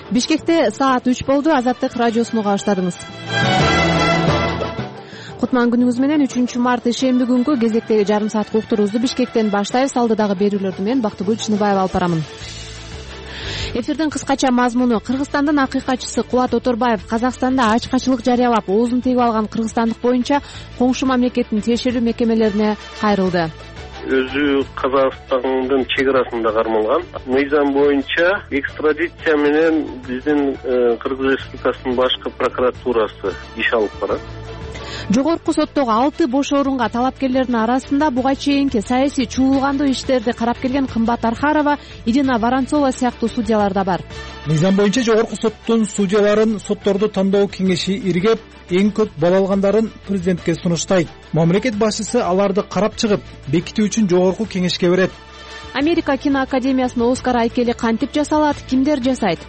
Бишкекте саат 3 болду. Азаттык радиосун уга баштадыңыз. Кутман күнүңүз менен 3 март ишемби күнгү кезектеги жарым саат уктурубузду Бишкектен баштайбыз. Алдыдагы берүүлөрдү мен Бактыгүл Чыныбаева алып барамын. Эфирдин кыскача мазмуну: Кыргызстандын акыйкатчысы Кубат Оторбаев Казакстанда ачкачылык жарыялап, оозун тийип алган кыргызстандык боюнча коңшу мамлекеттин тиешелүү мекемелерине кайрылды. Өзү Казакстандын чек арасында кармалган. Мыйзам боюнча экстрадиция менен биздин Кыргыз Республикасынын башкы прокуратурасы иш алып барат. Жогорку соттогу 6 бош орунга талапкерлердин арасында буга чейинки саясий чуулгандуу иштерди карап келген Кымбат Архарова, Ирина Воронцова сыяктуу судьялар да бар. Мыйзам боюнча жогорку соттун судьяларын сотторду тандоо кеңеши иргеп, эң көп бал алгандарын президентке сунуштайт. Мамлекет башчысы аларды карап чыгып, бекитүү үчүн жогорку кеңешке берет. Америка киноакадемиясынын Оскар айкели кантип жасалат, кимдер жасайт?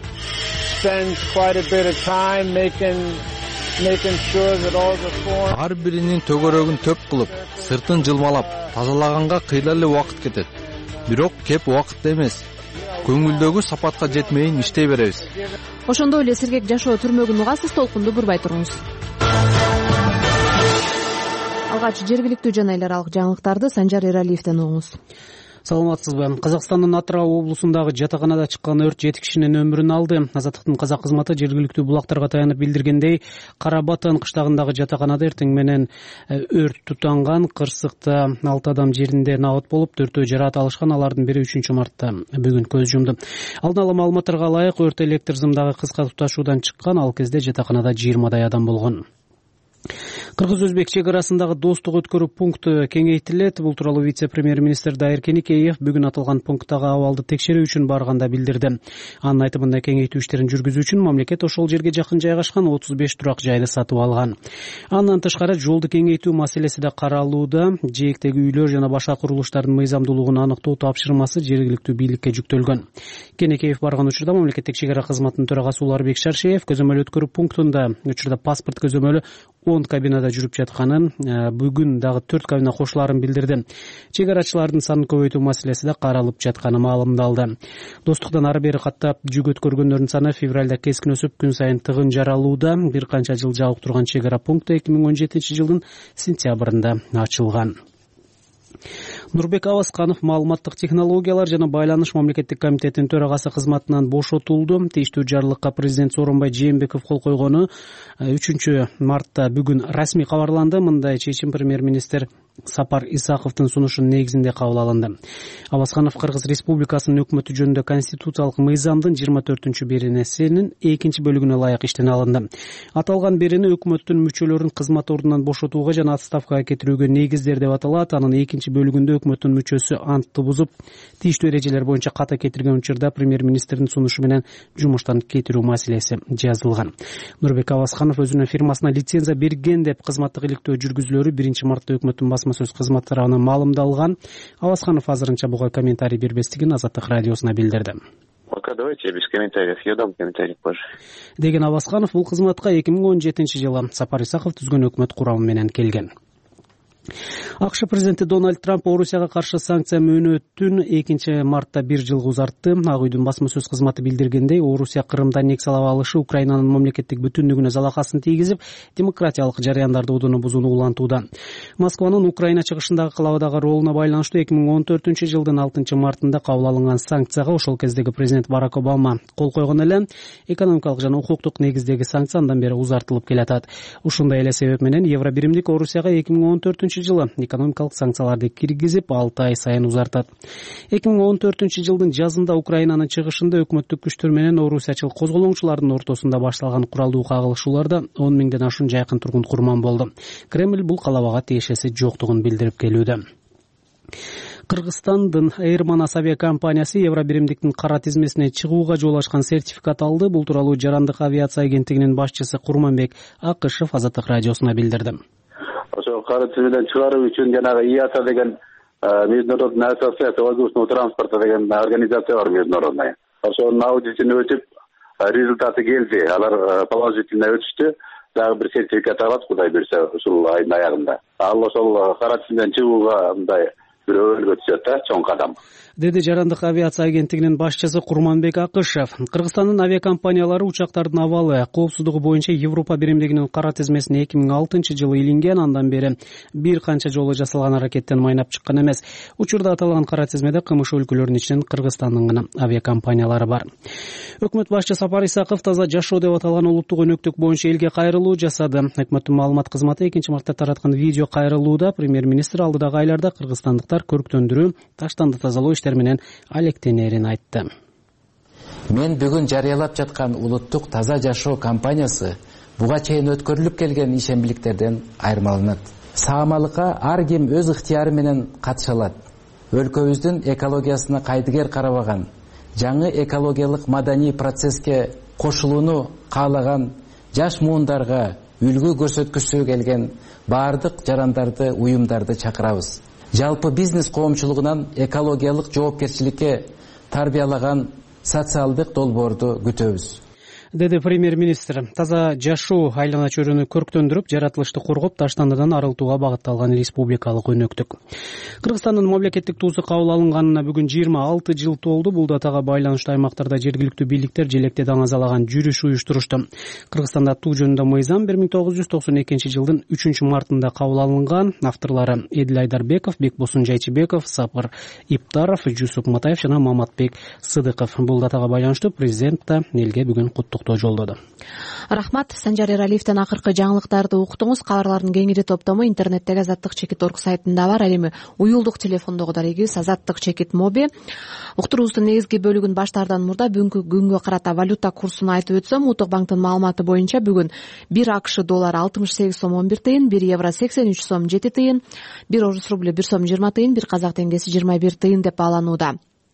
Ар биринин төгөрөгүн төп кылып, сыртын жылмалап, тазалаганга кыйла эле убакыт кетет. Бирок кеп убакытта эмес. Көңүлдөгү сапатка жетмейин иштей беребиз. Ошондой эле сергек жашоо түрмөгүн угасыз, толкунду бурбай туруңуз. Алгач жергиликтүү жана эл аралык жаңылыктарды Санжар Эралиевден угуңуз. Саламатсызбы? Казакстандын Атырау облусундагы жатаканада чыккан өрт 7 кишинин өмүрүн алды. Азаттыктын казак кызматы жергиликтүү булактарга таянып билдиргендей, Карабатан кыштагындагы жатаканада эртең менен өрт тутанган. Кырсыкта 6 адам жеринде набат болуп, 4-өө жараат алышкан. Алардын бири 3 мартта бүгүн көз жумду. Алдын ала маалыматтарга ылайык, өрт электр зымдагы кыска туташуудан чыккан. Ал кезде жатаканада 20дай адам болгон. Кыргыз-өзбек чек арасындагы достук өткөрүү пункту кеңейтилет. Бул тууралуу вице-премьер-министр Дайыр Кенекеев бүгүн аталган пункттагы абалды текшерүү үчүн барганда билдирди. Анын айтымында кеңейтүү иштерин жүргүзүү үчүн мамлекет ошол жерге жакын жайгашкан 35 турак жайды сатып алган. Андан тышкары жолду кеңейтүү маселеси да каралууда. Жээктеги үйлөр жана башка курулуштардын мыйзамдуулугун аныктоо тапшырмасы жергиликтүү бийликке жүктөлгөн. Кенекеев барган учурда мамлекеттик чек ара кызматынын төрагасы Уларбек Шаршеев көзөмөл өткөрүү пунктунда учурда паспорт көзөмөлү 10 кабинада жүрүп жатканын, бүгүн дагы 4 кабина кошуларын билдирди. Чек арачылардын санын көбөйтүү маселеси да каралып жатканы маалымдалды. Достуктан ары бери каттап жүк өткөргөндөрдүн саны февралда кескин өсүп, күн сайын тыгын жаралууда. Бир канча жыл жабык турган чек ара пункту 2017-жылдын сентябрында ачылган. Нурбек Авасканов маалыматтык технологиялар жана байланыш мамлекеттик комитетинин төрагасы кызматынан бошотулду. Тийиштүү жарлыкка президент Сооронбай Жээнбеков кол койгону 3 мартта бүгүн расмий кабарланды. Мындай чечим премьер-министр Сапар Исаковдун сунушунун негизинде кабыл алынды. Авасканов Кыргыз Республикасынын өкмөтү жөнүндө конституциялык мыйзамдын 24-беренесинин 2 бөлүгүнө ылайык иштен алынды. Аталган берени өкмөттүн мүчөлөрүн кызмат ордунан бошотууга жана отставкага кетирүүгө негиздер деп аталат. Анын 2 бөлүгүндө өкмөттүн мүчөсү антты бузуп, тийиштүү эрежелер боюнча ката кетирген учурда премьер-министрдин сунушу менен жумуштан кетирүү маселеси жазылган. Нурбек Авасканов өзүнүн фирмасына лицензия берген деп кызматтык иликтөө жүргүзүлөрү 1 мартта өкмөттүн басма сөз кызматы тарабынан маалымдалган. Авасканов азырынча буга комментарий бербестигин Азаттык радиосуна билдирди. Пока давайте без комментариев. Я дам комментарий позже. Деген Авасканов бул кызматка 2017-жылы Сапар Исаков түзгөн өкмөт курамы менен келген. АКШ президенти Дональд Трамп Орусияга каршы санкция мөөнөтүн 2 мартта 1 жылга узартты. Ак үйдүн басма сөз кызматы билдиргендей, Орусия Крымда аннексиялап алышы Украинанын мамлекеттик бүтүндүгүнө залакасын тийгизип, демократиялык жарыяндарды удуну бузууну улантууда. Москванын Украина чыгышындагы кылабадагы ролуна байланыштуу 2014-жылдын 6 мартында кабыл алынган санкцияга ошол кездеги президент Барак Обама кол койгон эле. Экономикалык жана укуктук негиздеги санкция андан бери узартылып келатат. Ушундай эле себеп менен Евробиримдик Орусияга 2014-жылы экономикалык санкцияларды киргизип 6 ай сайын узартат. 2014-жылдын жазында Украинанын чыгышында өкмөттүк күчтөр менен орусиячыл козголоңчулардын ортосунда башталган куралдуу кагылышууларда 10 миңден ашуун жайкын тургун курман болду. Кремль бул калабага тиешеси жоктугун билдирип келүүдө. Кыргызстандын Airmanas авиакомпаниясы Евробиримдиктин кара тизмесине чыгууга жол ачкан сертификат алды. Бул тууралуу Жарандык авиация агенттигинин башчысы Курманбек Акышев Азаттык радиосуна билдирди. Ошо кара тизмеден чыгаруу үчүн жанагы ИАТА деген международная ассоциация воздушного транспорта деген организация бар международная. Ошонун аудитин өтүп, результаты келди. Алар положительно өтүштү. Дагы бир сертификат алат, Кудай буйрса, ушул айдын аягында. Ал ошол кара тизмеден чыгууга мындай бир өбөлгө түшөт да, чоң кадам, деди Жарандык авиация агенттигинин башчысы Курманбек Акышев. Кыргызстандын авиакомпаниялары учактардын абалы, коопсуздугу боюнча Европа биримдигинин кара тизмесине 2006-жылы илинген, андан бери бир канча жолу жасалган аракеттен майнап чыккан эмес. Учурда аталган кара тизмеде КМШ өлкөлөрүнүн ичинен Кыргызстандын гана авиакомпаниялары бар. Өкмөт башчысы Сапар Исаков таза жашоо деп аталган улуттук өнөктүк боюнча элге кайрылуу жасады. Өкмөттүн маалымат кызматы 2-мартта тараткан видео кайрылууда премьер-министр алдыдагы айларда кыргызстандыктар көрктөндүрүү, таштанды тазалоо иштери менен алектенерин айтты. Мен бүгүн жарыялап жаткан улуттук таза жашоо кампаниясы буга чейин өткөрүлүп келген ишембиликтерден айырмаланат. Саамалыкка ар ким өз ыктыяры менен катыша алат. Өлкөбүздүн экологиясына кайдыгер карабаган, жаңы экологиялык маданий процесске кошулууну каалаган жаш муундарга үлгү көрсөткүсү келген баардык жарандарды, уюмдарды чакырабыз. Жалпы бизнес коомчулугунан экологиялык жоопкерчиликке тарбиялаган социалдык долбоорду күтөбүз, деди премьер-министр. Таза жашоо айлана чөйрөнү көрктөндүрүп, жаратылышты коргоп, таштандыдан арылтууга багытталган республикалык өнөктүк. Кыргызстандын мамлекеттик туусу кабыл алынганына бүгүн 26 жыл толду. Бул датага байланыштуу аймактарда жергиликтүү бийликтер желекте даңазалаган жүрүш уюштурушту. Кыргызстанда туу жөнүндө мыйзам 1992-жылдын 3-мартында кабыл алынган. Авторлору Эдил Айдарбеков, Бекбосун Жайчыбеков, Сапар Иптаров, Жусуп Матаев жана Маматбек Сыдыков. Бул датага байланыштуу президент да элге бүгүн куттуктоо жолдоду. Рахмат. Санжар Эралиевден акыркы жаңылыктарды уктуңуз. Кабарлардын кеңири топтому интернеттеги Азаттык-Чекит.орг сайтында бар. Ал эми уюлдук телефондогудар эгиз Азаттык-Чекит моби. Уктуруубуздун негизги бөлүгүн баштаардан мурда бүгүнкү күнгө карата валюта курсун айтып өтсөм, Улуттук банктын маалыматы боюнча бүгүн 1 АКШ доллары 68 сом 11 тыйын, 1 евро 83 сом 7 тыйын, 1 орус рублю 1 сом 20 тыйын, 1 казак теңгеси 21 тыйын деп бааланууда.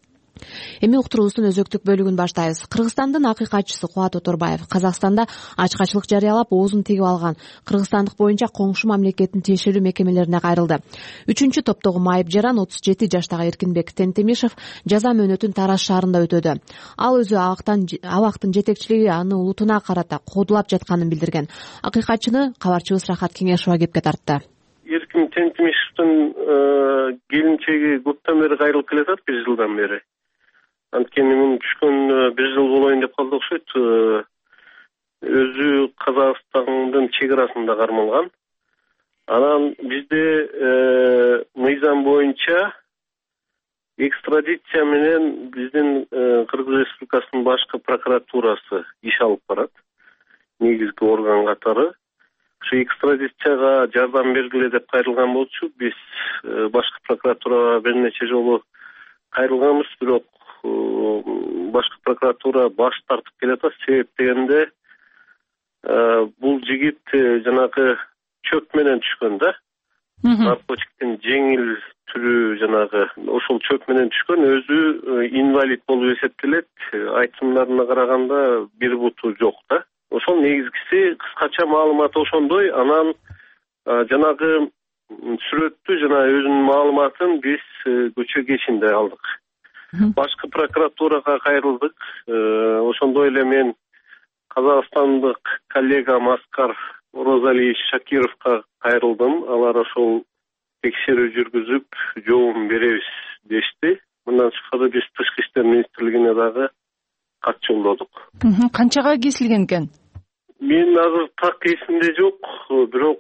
Эми уктуруубуздун өзөктүк бөлүгүн баштайбыз. Кыргызстандын акыйкатчысы Кубат Оторбаев Казакстанда ачкачылык жарыялап, оозун тигип алган кыргызстандык боюнча коңшу мамлекеттин тиешелүү мекемелерине кайрылды. 3-чү топтогу майып жаран 37 жаштагы Эркинбек Тентемишев жаза мөөнөтүн Тараз шаарында өтөдү. Ал өзү абактын жетекчилиги аны улутуна карата кодулап жатканын билдирген. Акыйкатчыны кабарчыбыз Рахат Кеңешова кепке тартты. Эркин Тентемишевдин келинчеги көптөн бери кайрылып келатат, 1 жылдан бери. Анткени мен түшкөн 1 жыл болоюн деп калды окшойт. Өзү Казакстандын чек арасында кармалган. Анан бизде мыйзам боюнча экстрадиция менен биздин Кыргыз Республикасынын башкы прокуратурасы иш алып барат. Негизги орган катары. Ошо экстрадицияга жардам бергиле деп кайрылган болчу. Биз башкы прокуратурага бир нече жолу кайрылганбыз, бирок башкы прокуратура баш тартып келатат. Себеп дегенде бул жигит жанагы чөп менен түшкөн да. Наркотиктин жеңил түрү жанагы ошол чөп менен түшкөн, өзү инвалид болуп эсептелет. Айтымдарына караганда бир буту жок да. Ошол негизгиси кыскача маалыматы ошондой. Анан жанагы сүрөттү жана өзүнүн маалыматын биз көчө кечинде алдык. Башкы прокуратурага кайрылдык. Ошондой эле мен казакстандык коллегам Аскар Розалиевич Шакировго кайрылдым. Алар ошол текшерүү жүргүзүп, жооп беребиз дешти. Мындан тышкары биз Тышкы иштер министрлигине дагы кат жолдодук. Канчага кесилген экен? Мен азыр так эсимде жок, бирок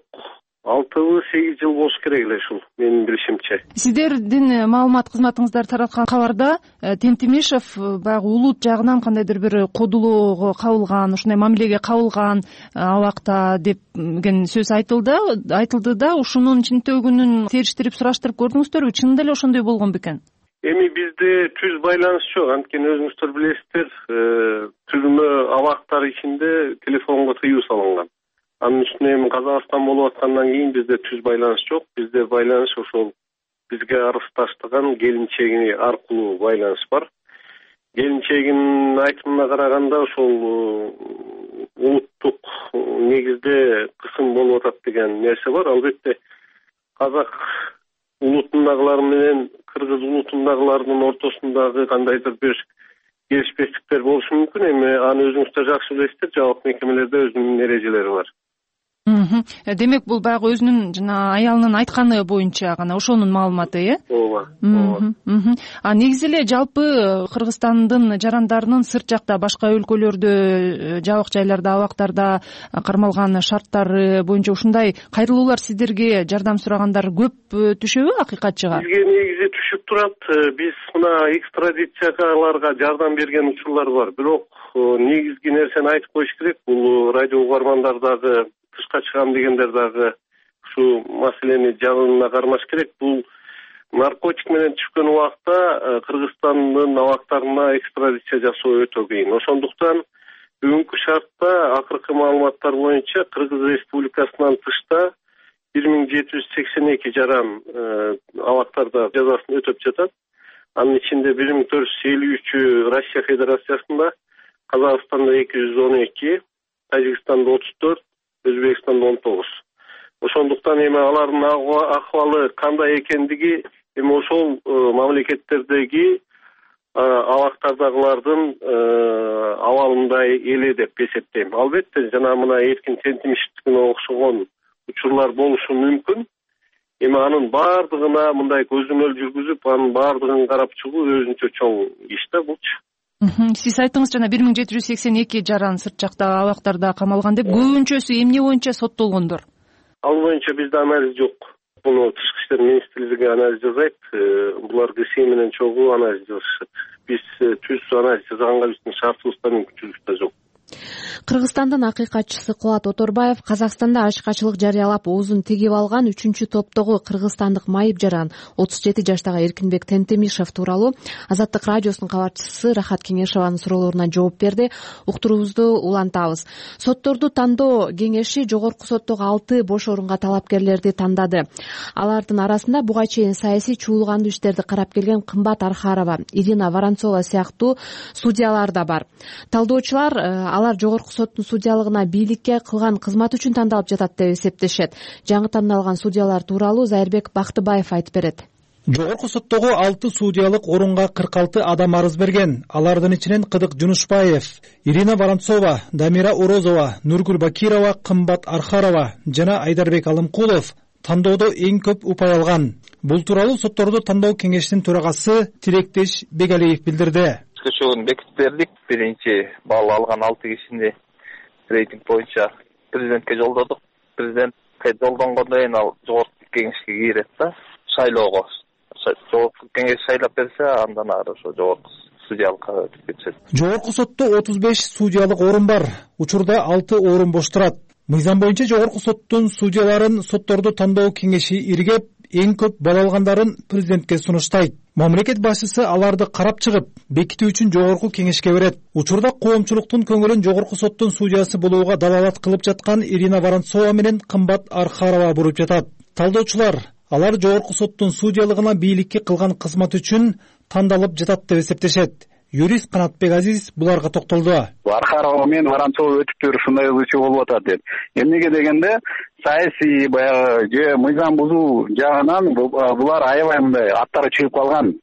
6-8 жыл болуш керек эле ушул, менин билишимче. Сиздердин маалымат кызматыңыздар тараткан кабарда Тентемишев баягы улут жагынан кандайдыр бир кодулоого кабылган, ушундай мамилеге кабылган абакта деген сөз айтылды да, ушунун чынтөгүнүн териштирип сураштырып көрдүңүздөрбү? Чынында эле ошондой болгон бекен? Эми бизде түз байланыш жок, анткени өзүңүздөр билесиздер, түрмө абактар ичинде телефонго тыюу салынган. Анын үстүнө эми Казакстан болуп аткандан кийин бизде түз байланыш жок. Бизде байланыш ошол бизге арыз таштаган келинчеги аркылуу байланыш бар. Келинчегинин айтымына караганда ошол улуттук негизде кысым болуп атат деген нерсе бар. Албетте казак улутундагылар менен кыргыз улутундагылардын ортосундагы кандайдыр бир келишпестиктер болушу мүмкүн. Эми аны өзүңүздөр жакшы билесиздер, жабык мекемелерде өзүнүн эрежелери бар. Демек бул баягы өзүнүн жана аялынын айтканы боюнча гана ошонун маалыматы, ооба. А негизи эле жалпы Кыргызстандын жарандарынын сырт жакта башка өлкөлөрдө жабык жайларда абактарда кармалган шарттары боюнча ушундай кайрылуулар сиздерге жардам сурагандар көп түшөбү акыйкатчыга? Бизге негизи түшүп турат. Биз мына экстрадицияга аларга жардам берген учурлар бар. Бирок негизги нерсени айтып коюш керек. Бул радио угармандар дагы, тышка чыгам дегендер дагы ушу маселени жанына кармаш керек. Бул наркотик менен түшкөн убакта Кыргызстандын абактарына экстрадиция жасоо өтө кыйын. Ошондуктан бүгүнкү шартта акыркы маалыматтар боюнча Кыргыз Республикасынан тышта 1782 жаран абактарда жазасын өтөп жатат. Анын ичинде 1453 Россия Федерациясында, Казакстанда 212, Тажикстанда 34, Өзбекстанда 19. Ошондуктан эми алардын акыбалы кандай экендиги эми ошол мамлекеттердеги абактардагылардын абалындай эле деп эсептейм. Албетте жана мына эркин тентимиштигине окшогон учурлар болушу мүмкүн. Эми анын баардыгына мындай көзөмөл жүргүзүп, анын баардыгын карап чыгуу өзүнчө чоң иш да булчу. Сиз айттыңыз жана 1782 жаран сырт жактагы абактарда камалган деп. Көбүнчөсү эмне боюнча соттолгондор? Ал боюнча бизде анализ жок. Муну Тышкы иштер министрлиги анализ жасайт. Булар КСИ менен чогуу анализ жасашат. Биз түз анализ жасаганга биздин шартыбызда мүмкүнчүлүк да жок. Кыргызстандын акыйкатчысы Кубат Оторбаев Казакстанда ачкачылык жарыялап оозун тигип алган 3-топтогу кыргызстандык майып жаран 37 жаштагы Эркинбек Тентемишев тууралуу Азаттык радиосунун кабарчысы Рахат Кеңешованын суроолоруна жооп берди. Уктуруубузду улантабыз. Сотторду тандоо кеңеши жогорку соттогу 6 бош орунга талапкерлерди тандады. Алардын арасында буга чейин саясий чуулгандуу иштерди карап келген Кымбат Архарова, Ирина Воронцова сыяктуу судьялар да бар. Талдоочулар алар жогорку соттун судьялыгына бийликке кылган кызмат үчүн тандалып жатат деп эсептешет. Жаңы тандалган судьялар тууралуу Зайырбек Бактыбаев айтып берет. Жогорку соттогу 6 судьялык орунга 46 адам арыз берген. Алардын ичинен Кыдык Жунушбаев, Ирина Воронцова, Дамира Орозова, Нургүл Бакирова, Кымбат Архарова жана Айдарбек Алымкулов тандоодо эң көп упай алган. Бул тууралуу сотторду тандоо кеңешинин төрагасы Тиректеш Бегалиев билдирди. Чогун бекитип бердик. Биринчи балл алган 6 кишини рейтинг боюнча президентке жолдодук. Президентке жолдонгондон кийин ал жогорку кеңешке кирет да, шайлоого. Жогорку кеңеш шайлап берсе, андан ары ошо жогорку судьялыкка өтүп кетет. Жогорку сотто 35 судьялык орун бар. Учурда 6 орун бош турат. Мыйзам боюнча жогорку соттун судьяларын сотторду тандоо кеңеши иргеп, эң көп балл алгандарын президентке сунуштайт. Мамлекет башчысы аларды карап чыгып, бекитүү үчүн жогорку кеңешке берет. Учурда коомчулуктун көңүлүн жогорку соттун судьясы болууга далалат кылып жаткан Ирина Воронцова менен Кымбат Архарова буруп жатат. Талдоочулар алар жогорку соттун судьялыгына бийликке кылган кызмат үчүн тандалып жатат деп эсептешет. Юрист Канатбек Азиз буларга токтолду. Архарова менен Воронцова өтүптөр ушундай ызычы болуп атат деп. Эмнеге дегенде саясий баягы же мыйзам бузуу жагынан булар аябай мындай аттары чыгып калган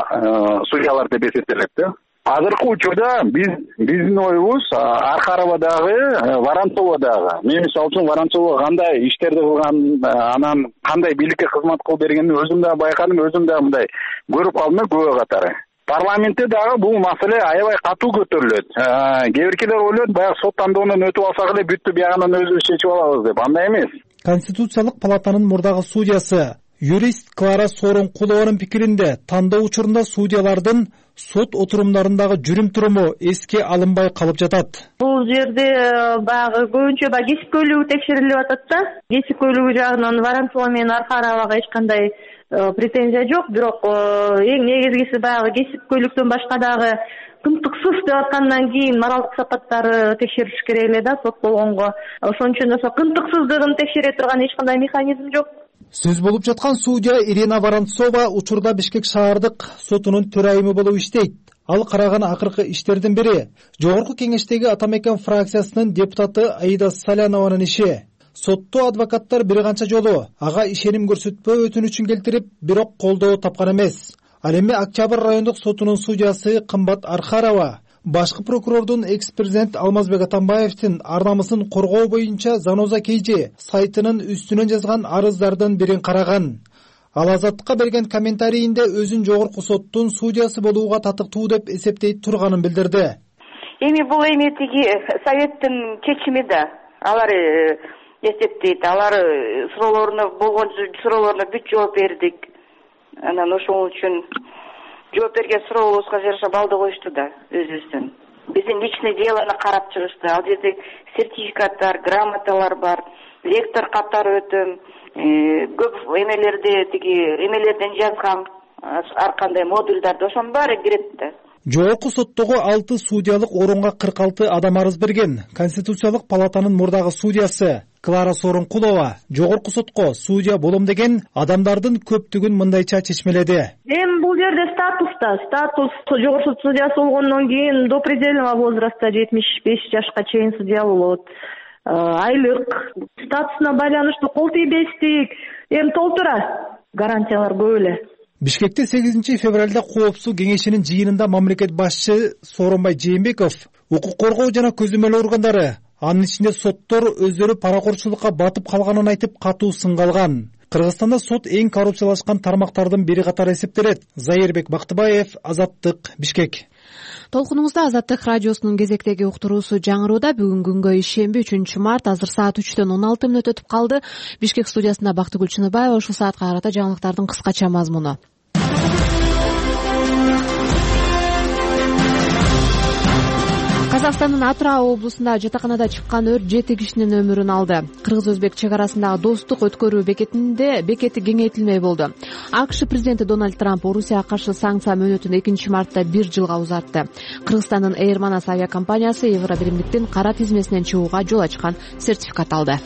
судьялар деп эсептелет да. Азыркы учурда биздин оюбуз Архарова дагы, Воронцова дагы. Мен мисалы үчүн Воронцова кандай иштерди кылган, анан кандай бийликке кызмат кылып бергенин өзүм да байкадым, өзүм да мындай көрүп калдым күбө катары. Парламентте дагы бул маселе аябай катуу көтөрүлөт. Кээ биркилер ойлойт, баягы сот тандоонун өтүп алсак эле бүттү, биягынан өзүбүз чечип алабыз деп. Андай эмес. Конституциялык палатанын мурдагы судьясы юрист Клара Сооронкулованын пикиринде тандоо учурунда судьялардын сот отурумдарындагы жүрүм-туруму эске алынбай калып жатат. Бул жерде баягы көбүнчө кесипкөйлүгү текшерилип атат да. Кесипкөйлүгү жагынан Воронцова менен Архаровага эч кандай претензия жок, бирок эң негизгиси баягы кесипкөйлүктөн башка дагы кымтыксыз деп аткандан кийин моралдык сапаттары текшерилиш керек эле да сот болгонго. Ошон үчүн ошо кымтыксыздыгын текшере турган эч кандай механизм жок. Сөз болуп жаткан судья Ирина Воронцова учурда Бишкек шаардык сотунун төрайымы болуп иштейт. Ал караган акыркы иштердин бири жогорку кеңештеги Атамекен фракциясынын депутаты Аида Салянованын иши. Сотто адвокаттар бир канча жолу ага ишеним көрсөтпөө өтүнүчүн келтирип, бирок колдоо тапкан эмес. Ал эми Октябрь райондук сотунун судьясы Кымбат Архарова Башкы прокурордун экс-президент Алмазбек Атамбаевдин ар намысын коргоо боюнча Заноза Кейжи сайтынын үстүнөн жазган арыздардын бирин караган. Ал Азаттыкка берген комментарийинде өзүн жогорку соттун судьясы болууга татыктуу деп эсептейт турганын билдирди. Бул тиги советтин чечими да. Алар эсептейт, алар болгон суроолоруна бүт жооп бердик. Анан ошол үчүн жооп берген суроолорубузга жараша балды коюшту да өзүбүздүн. Биздин личный делону карап чыгышты. Ал жерде сертификаттар, грамоталар бар, лектор катары өтөм, көп эмелерден жазган ар кандай модульдарды ошонун баары кирет да. Жогорку соттогу 6 судьялык орунга 46 адам арыз берген. Конституциялык палатанын мурдагы судьясы Клара Сооронкулова жогорку сотко судья болом деген адамдардын көптүгүн мындайча чечмеледи. Бул жерде статус жогорку сот судьясы болгондон кийин до предельного возраста 75 жашка чейин судья болот. Айлык, статусуна байланыштуу кол тийбестик, толтура гарантиялар көп эле. Бишкекте 8 февралда Коопсуздук кеңешинин жыйынында мамлекет башчысы Сооронбай Жээнбеков укук коргоо жана көзөмөл органдары, анын ичинде соттор өздөрү паракорчулукка батып калганын айтып катуу сынга алган. Кыргызстанда сот эң коррупциялашкан тармактардын бири катары эсептелет. Зайырбек Бактыбаев, Азаттык, Бишкек. Толкунуңузда Азаттык радиосунун кезектеги уктуруусу жаңырууда. Бүгүн күнгө ишемби 3-март азыр саат 3-төн 16 мүнөт өтүп калды. Бишкек студиясында Бактыгүл Чыныбаева, ушул саатка карата жаңылыктардын кыскача мазмуну. Казакстандын Атырау облусунда жатаканада чыккан өрт 7 кишинин өмүрүн алды. Кыргыз-өзбек чек арасындагы достук өткөрүү бекети кеңейтилмей болду. АКШ президенти Дональд Трамп Орусияга каршы санкция мөөнөтүн 2-мартта 1 жылга узартты. Кыргызстандын Air Manas авиакомпаниясы Евробиримдиктин кара тизмесинен чыгууга жол ачкан сертификат алды.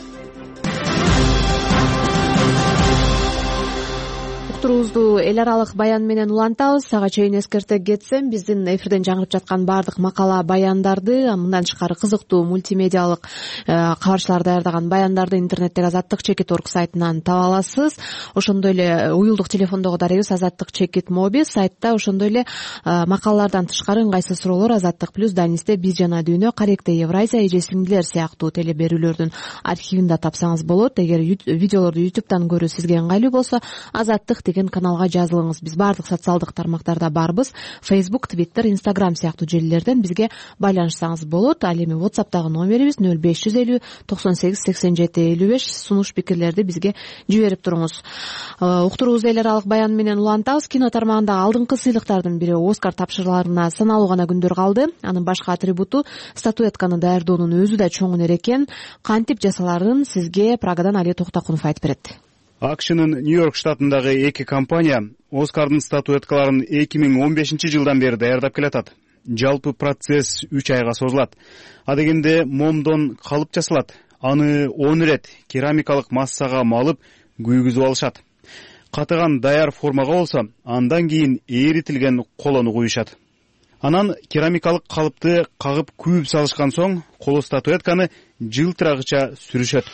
Уктуруубузду эл аралык баян менен улантабыз. Ага чейин эскерте кетсем, биздин эфирден жаңырып жаткан баардык макала баяндарды, мындан тышкары кызыктуу мультимедиалык кабарчылар даярдаган баяндарды интернеттеги Азаттык чекит орг сайтынан таба аласыз. Ошондой эле уюлдук телефондогу дарегибиз Азаттык чекит моби сайтта. Ошондой эле макалалардан тышкары ыңгайсыз суроолор Азаттык плюс, Данисте биз жана дүйнө, Каректе Евразия, эже сиңдилер сыяктуу теле берүүлөрдүн архивинде тапсаңыз болот. Эгер видеолорду YouTube'дан көрүү сизге ыңгайлуу болсо, Азаттык деген каналга жазылыңыз. Биз баардык социалдык тармактарда барбыз. Facebook, Twitter, Instagram сыяктуу желилерден бизге байланышсаңыз болот. Ал эми WhatsApp'тагы номерибиз 0550 98 87 55. Сунуш пикирлерди бизге жиберип туруңуз. Уктуруубузду эл аралык баян менен улантабыз. Кино тармагында алдыңкы сыйлыктардын бири Оскар тапшырууларына саналуу гана күндөр калды. Анын башкы атрибуту статуэтканы даярдоонун өзү да чоң өнөр экен. Кантип жасаларын сизге Прагадан Али Токтакунов айтып берет. АКШнын Нью-Йорк штатындагы 2 компания Оскардын статуэткаларын 2015 жылдан бери даярдап келатат. Жалпы процесс 3 айга созулат. Адегенде момдон калып жасалат. Аны 10 ирет керамикалык массага малып күйгүзүп алышат. Катыган даяр формага болсо, андан кийин эритилген колону куюшат. Анан керамикалык калыпты кагып күйүп салышкан соң, коло статуэтканы жылтырагыча сүрүшөт.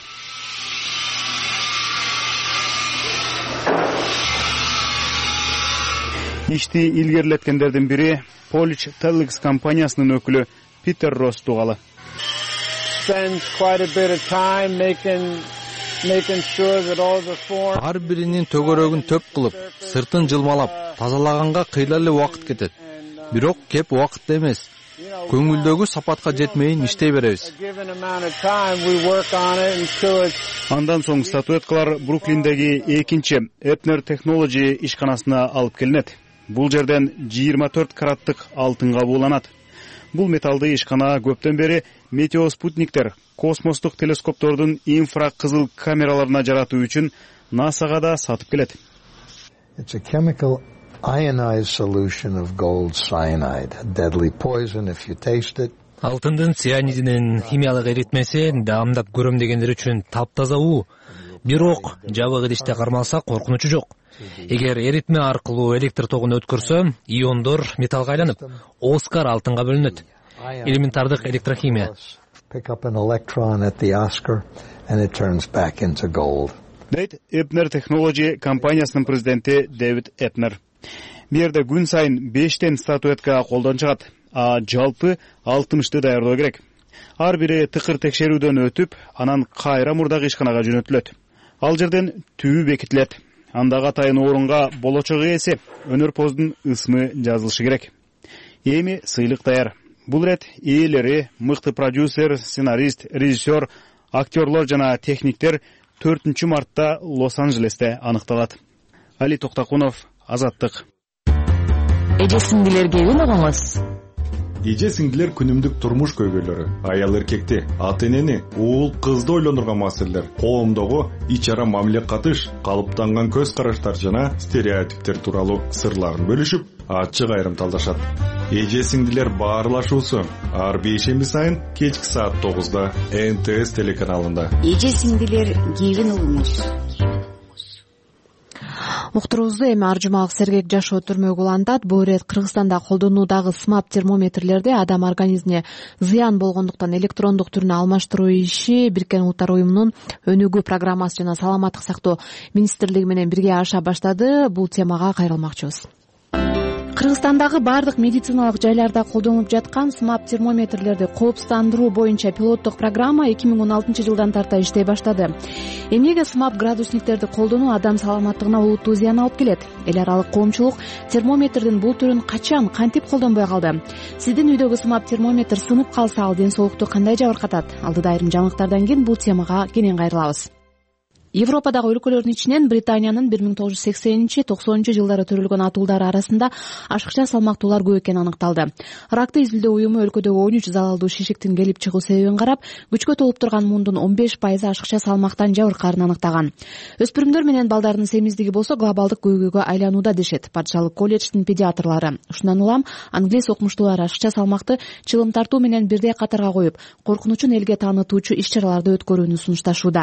Ишти илгерилеткендердин бири Polish Telex компаниясынын өкүлү Питер Росс тугалы. Ар биринин төгөрөгүн төп кылып, сыртын жылмалап, тазалаганга кыйла эле убакыт кетет. Бирок кеп убакытта эмес. Көңүлдөгү сапатка жетмейин иштей беребиз. Андан соң статуэткалар Бруклиндеги 2-чи Эпнер Technology ишканасына алып келинет. Бул жерден 24 караттык алтынга бууланат. Бул металлды ишкана көптөн бери метеоспутниктер, космостук телескоптордун инфракызыл камераларына жаратуу үчүн НАСАга да сатып келет. It's a chemical ionized solution of gold cyanide, a deadly poison if you taste it. Алтындын цианидинин химиялык эритмеси даамдап көрөм дегендер үчүн таптаза уу. Бирок жабык идиште кармалса коркунучу жок. Эгер эритме аркылуу электр тогун өткөрсө, иондор металлга айланып, Оскар алтынга бөлүнөт. Элементардык электрохимия. Pick up an electron at the Oscar and it turns back into gold. Дейт Эпнер Technology компаниясынын президенти Дэвид Эпнер. Мерде күн сайын 5 статуэтка колдон чыгат. жалпы 60-ты даярдоо керек. Ар бири тыкыр текшерүүдөн өтүп, анан кайра мурдагы ишканага жөнөтүлөт. Ал жерден түбү бекитилет. Андагы атайын орунга болочок ээси, өнөрпоздун ысмы жазылышы керек. Эми сыйлык даяр. Бул ирет ээлери, мыкты продюсер, сценарист, режиссер, актерлор жана техниктер 4 мартта Лос-Анджелесте аныкталат. Али Токтакунов, Азаттык. Эже-сиңдилерге уйногоңуз. Эже-сиңдилер күнүмдүк турмуш көйгөйлөрү, аял эркекти, ата-энени, уул кызды ойлондурган маселелер, коомдогу ич-ара мамиле катыш, калыптанган көз караштар жана стереотиптер тууралуу сырларын бөлүшүп, ачык айрымталдашат. Эже-сиңдилер баарлашуусу ар бейшемби сайын кечки саат 9-да НТС телеканалында. Эже-сиңдилер кийин угуңуз. Уктуруубузду эми Аржумалык сергек жашоо түрмөгү улантат. Бул ирет Кыргызстанда колдонуудагы смап термометрлерди адам организмине зыян болгондуктан электрондук түрүнө алмаштыруу иши Бириккен Улуттар уюмунун өнүгүү программасы жана саламаттык сактоо министрлиги менен бирге аша баштады. Бул темага кайрылмакчыбыз. Кыргызстандагы бардык медициналык жайларда колдонулуп жаткан смап термометрлерди коопсуздандыруу боюнча пилоттук программа 2016-жылдан тарта иштей баштады. Эмнеге смап градусниктерди колдонуу адам саламаттыгына олуттуу зыян алып келет? Эл аралык коомчулук термометрдин бул түрүн качан, кантип колдонбой калды? Сиздин үйдөгү смап термометр сынып калса, ал ден соолукту кандай жабыркатат? Алдыда айрым жаңылыктардан кийин бул темага кенен кайрылабыз. Европадагы өлкөлөрдүн ичинен Британиянын 1980-90 жылдары төрөлгөн атуулдары арасында ашыкча салмактуулар көп экени аныкталды. Ракты изилдөө уюму өлкөдөгү 13 залалдуу шишиктин келип чыгуу себебин карап, күчкө толуп турган мундун 15% ашыкча салмактан жабыркаарын аныктаган. Өспүрүмдөр менен балдардын семиздиги болсо глобалдык көйгөйгө айланууда дешет Патшалык колледждин педиатрлары. Ушундан улам англис окумуштуулар ашыкча салмакты чылым тартуу менен бирдей катарга коюп, коркунучун элге таанытуучу иш-чараларды өткөрүүнү сунушташууда.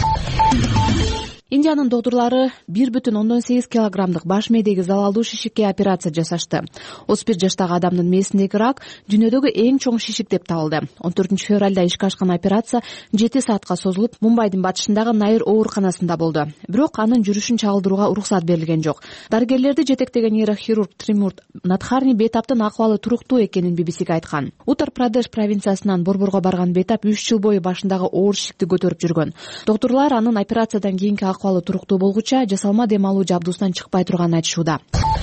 Индиянын доктурлары 1,8 килограммдык баш мээдеги залалдуу шишикке операция жасашты. 31 жаштагы адамдын мээсиндеги рак дүйнөдөгү эң чоң шишик деп табылды. 14 февралда ишке ашкан операция 7 саатка созулуп, Мумбайдын батышындагы Найр ооруканасында болду. Бирок анын жүрүшүн чагылдырууга уруксат берилген жок. Дарыгерлерди жетектеген нейрохирург Тримурт Надхарни бейтаптын акыбалы туруктуу экенин BBC-ге айткан. Уттар-Прадеш провинциясынан борборго барган бейтап 3 жыл бою башындагы оор шишикти көтөрүп жүргөн. Доктурлар анын операциядан кийинки акыбалы туруктуу болгуча жасалма дем алуу жабдуусунан чыкпай турганын айтышууда.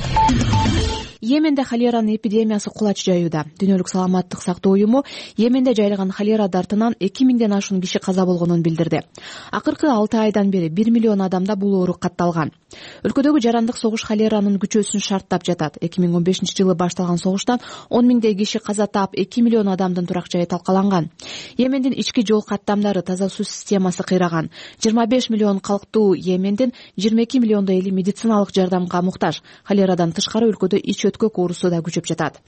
Йеменде холеранын эпидемиясы кулач жаюуда. Дүйнөлүк саламаттык сактоо уюму Йеменде жайлаган холера дартынан 2000ден ашуун киши каза болгонун билдирди. Акыркы 6 айдан бери 1 миллион адамда бул оору катталган. Өлкөдөгү жарандык согуш холеранын күчөөсүн шарттап жатат. 2015-жылы башталган согуштан 10 миңдей киши каза таап, 2 миллион адамдын турак жайы талкаланган. Йемендин ички жол каттамдары, таза суу системасы кыйраган. 25 миллион калктуу Йемендин 22 миллиондой эли медициналык жардамга муктаж. Холерадан тышкары өлкөдө ич өткөк оорусу да күчөп жатат.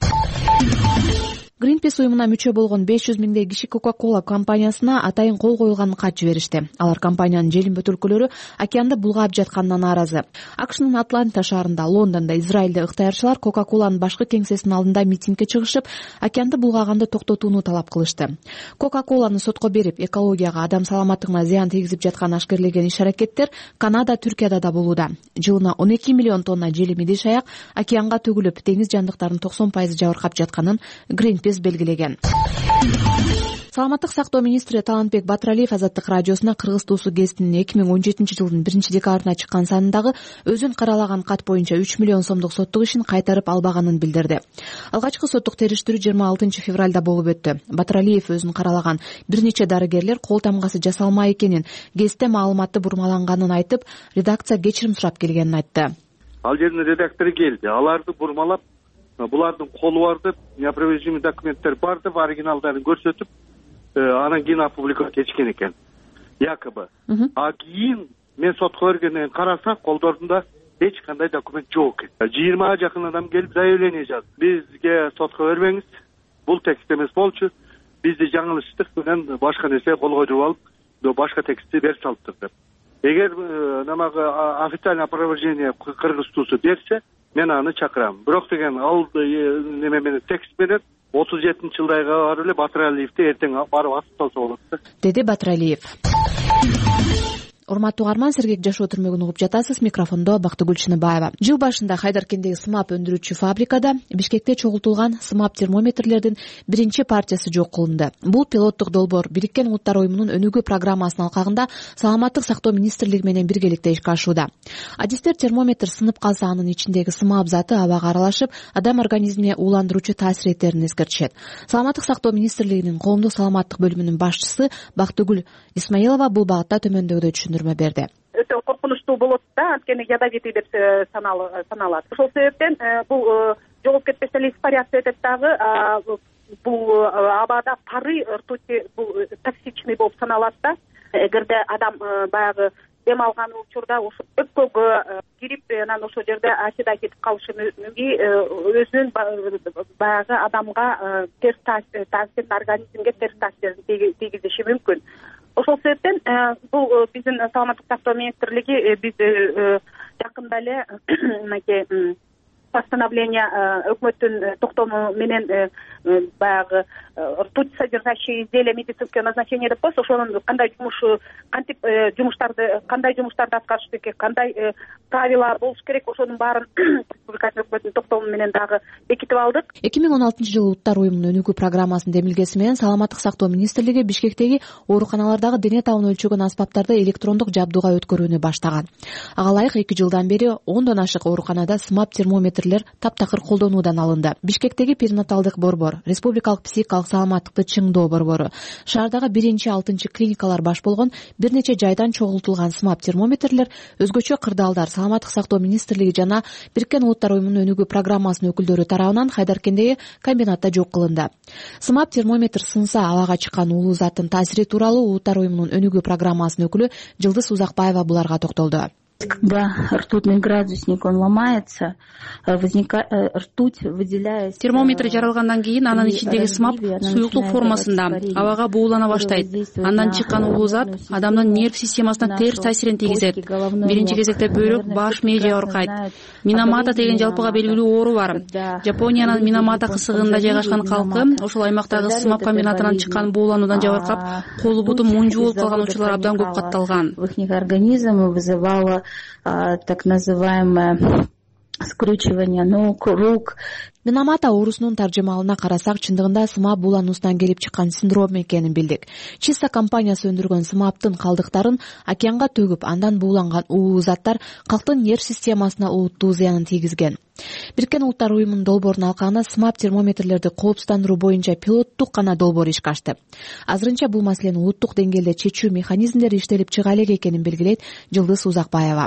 Greenpeace уюмуна мүчө болгон 500 миңдей киши Coca-Cola компаниясына атайын кол коюлган кат жиберишти. Алар компаниянын желимбет өлкөлөрү океанды булгап жатканына нааразы. АКШнын Атланта шаарында, Лондондо, Израилде ыктыярчылар Coca-Cola'нын башкы кеңсесинин алдында митингге чыгышып, океанды булгаганды токтотууну талап кылышты. Coca-Cola'ны сотко берип, экологияга, адам саламаттыгына зыян тийгизип жаткан ашкерлеген иш-аракеттер Канада, Түркияда да болууда. Жылына 12 миллион тонна желим идиш аяк океанга төгүлүп, деңиз жандыктарынын 90% жабыркап жатканын Greenpeace белгилеген. Саламаттык сактоо министри Талантбек Батыралиев Азаттык радиосуна Кыргыз туусу гезитинин 2017-жылдын 1-декабрына чыккан санындагы өзүн каралаган кат боюнча 3 миллион сомдук соттук ишин кайтарып албаганын билдирди. Алгачкы соттук териштирүү 26 февралда болуп өттү. Батыралиев өзүн каралаган бир нече дарыгерлер кол тамгасы жасалмай экенин, гезитте маалыматты бурмаланганын айтып, редакция кечирим сурап келгенин айтты. Ал жердин редактору келди, аларды бурмалап, булардын колу бар деп, неопровержимый документтер бар деп, оригиналдарын көрсөтүп, анан кийин опубликовать этишкен экен. Якобы. А кийин мен сотко бергенден караса, колдорунда эч кандай документ жок экен. 20 жакын адам келип заявление жазды. Бизге сотко бербеңиз, бул текст эмес болчу. Бизди жаңылыштык менен башка нерсе кол койдуруп алып, башка текстти берип салыптыр деп. Эгер намагы официальный опровержение Кыргыз туусу берсе, мен аны чакырам. Бирок деген ал неме менен текст менен 37-жылдайга барып эле Батыралиевди эртең барып атып салса болот, деди Батыралиев. урматтуу угарман, Сергек жашоо түрмөгүн угуп жатасыз. Микрофондо Бактыгүл Чыныбаева. Жыл башында Хайдаркендеги сымап өндүрүүчү фабрикада Бишкекте чогултулган сымап термометрлердин биринчи партиясы жок кылынды. Бул пилоттук долбоор Бириккен Улуттар уюмунун өнүгүү программасынын алкагында Саламаттык сактоо министрлиги менен биргеликте ишке ашууда. Адистер термометр сынып калса анын ичиндеги сымап заты абага аралашып, адам организмине ууландыруучу таасир этерин эскертишет. Саламаттык сактоо министрлигинин коомдук саламаттык бөлүмүнүн башчысы Бактыгүл Исмаилова бул багытта төмөндөгүдөй түшүндүрмө берди. Өтө коркунучтуу болот да, анткени ядовитый деп саналат. Ошол себептен бул жогоп кетпесе эле испаряться этет дагы. Бул абада пары ртути бул токсичный болуп саналат да. Эгерде адам баягы дем алган учурда ошо өпкөгө кирип, анан ошол жерде ачыда кетип калышы мүмкүн, өзүнүн баягы адамга терс таасирин, организмге терс таасирин тийгизиши мүмкүн. Ошол себептен бул биздин саламаттык сактоо министрлиги биз жакында эле мынакей постановление өкмөттүн токтому менен баягы ртуть содержащие изделия медицинского назначения деп коебуз, ошонун кандай кантип кандай жумуштарды аткарыш керек, кандай правила болуш керек, ошонун баарын республиканын өкмөттүнүн токтому менен дагы бекитип алдык. 2016-жылы Улуттар уюмунун өнүгүү программасынын демилгеси менен Саламаттык сактоо министрлиги Бишкектеги ооруканалардагы дене табын өлчөгөн аспаптарды электрондук жабдууга өткөрүүнү баштаган. Ага ылайык 2 жылдан бери 10дон ашык ооруканада сымап термометрлер таптакыр колдонуудан алынды. Бишкектеги перинаталдык борбор, республикалык психикалык саламаттыкты чыңдоо борбору, шаардагы 1-6 клиникалар баш болгон бир нече жайдан чогултулган сымап термометрлер, өзгөчө кырдаалдар Саламаттык сактоо министрлиги жана Бириккен Улуттар уюмунун өнүгүү программасынын өкүлдөрү тарабынан Хайдаркендеги комбинатта жок кылынды. Сымап термометр сынса абага чыккан уулуу заттын таасири тууралуу Улуттар уюмунун өнүгүү программасынын өкүлү Жылдыз Узакбаева буларга токтолду. Когда ртутный градусник он ломается, ртуть выделяется. Термометр жаралгандан кийин анын ичиндеги сымап суюктук формасында абага буулана баштайт. Андан чыккан уулуу зат адамдын нерв системасына терс таасирин тийгизет. Биринчи кезекте бөйрөк, баш, мээже оорукайт. Минамата деген жалпыга белгилүү оору бар. Жапониянын Минамата кысыгында жайгашкан калкы ошол аймактагы сымап комбинатынан чыккан буулануудан жабыркап, колу буту мунжу болуп калган учурлар абдан көп катталган. В их организме вызывало так называемое скручивание ног, рук. Минамата оорусунун таржымалына карасак, чындыгында сымап буулануусунан келип чыккан синдром экенин билдик. Чиста компаниясы өндүргөн сымаптын калдыктарын океанга төгүп, андан бууланган уулуу заттар калктын нерв системасына олуттуу зыянын тийгизген. Бириккен Улуттар уюмунун долбоорунун алкагында сымап термометрлерди коопсуздандыруу боюнча пилоттук гана долбоор ишке ашты. Азырынча бул маселени улуттук деңгээлде чечүү механизмдери иштелип чыга элек экенин белгилейт Жылдыз Узакбаева.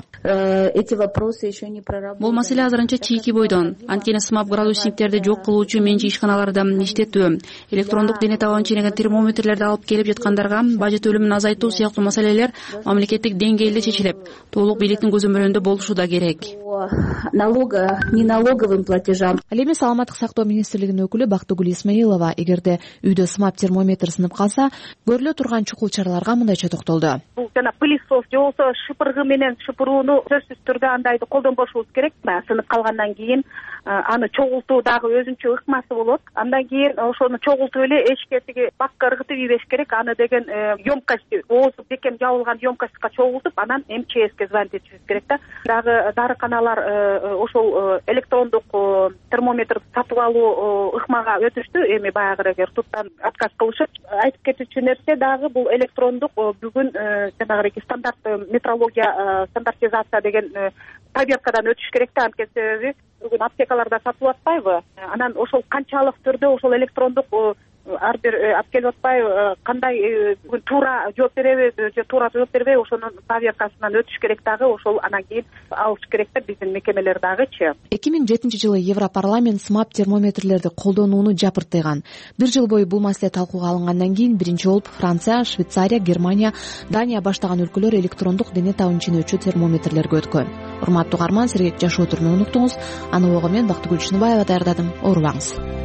Бул маселе азырынча чийки бойдон. Анткени сымап градусниктерди жок кылуучу менчи ишканаларда иштетүү, электрондук дене табын ченеген термометрлерди алып келип жаткандарга бажет төлөмүн азайтуу сыяктуу маселелер мамлекеттик деңгээлде чечилип, толук бийликтин көзөмөлүндө болушу да керек. Налоговым платежам. Ал эми Саламаттык сактоо министрлигинин өкүлү Бактыгүл Исмаилова эгерде үйдө сымап термометр сынып калса, көрүлө турган чукул чараларга мындайча токтолду. Бул жана пылесос же болбосо шыпыргы менен шыпырууну сөзсүз түрдө андайды колдонбошубуз керек. Сынып калгандан кийин аны чогултуу дагы өзүнчө ыкмасы болот. Андан кийин ошону чогултуп эле эшикке тиги бакка ыргытып ийбеш керек. Аны деген емкость, оозу бекем жабылган емкостька чогултуп, анан МЧСке звонить этишибиз керек да. Дагы дарыканалар ошол электрондук термометр сатып алуу ыкмага өтүштү. Эми баягы ртуттан отказ кылышып, айтып кетүүчү нерсе дагы бул электрондук бүгүн жанагы стандарт метрология стандартизация деген проверкадан өтүш керек да. Анткени себеби бүгүн аптекаларда сатылып атпайбы? Анан ошол канчалык түрдө ошол электрондук ар бир алып келип атпайбы, кандай бүгүн туура жооп береби же туура жооп бербейби, ошонун проверкасынан өтүш керек дагы. Ошол анан кийин алыш керек да биздин мекемелер дагычы. 2007-жылы Европарламент сымап термометрлерди колдонууну жапыртыйган. Бир жыл бою бул маселе талкууга алынгандан кийин биринчи болуп Франция, Швейцария, Германия, Дания баштаган өлкөлөр электрондук дене табын ченөөчү термометрлерге өткөн. Урматтуу угарман, Сергек жашоо түрүнөн уктуңуз. Аны ого мен Бактыгүл Чыныбаева даярдадым. Оорубаңыз.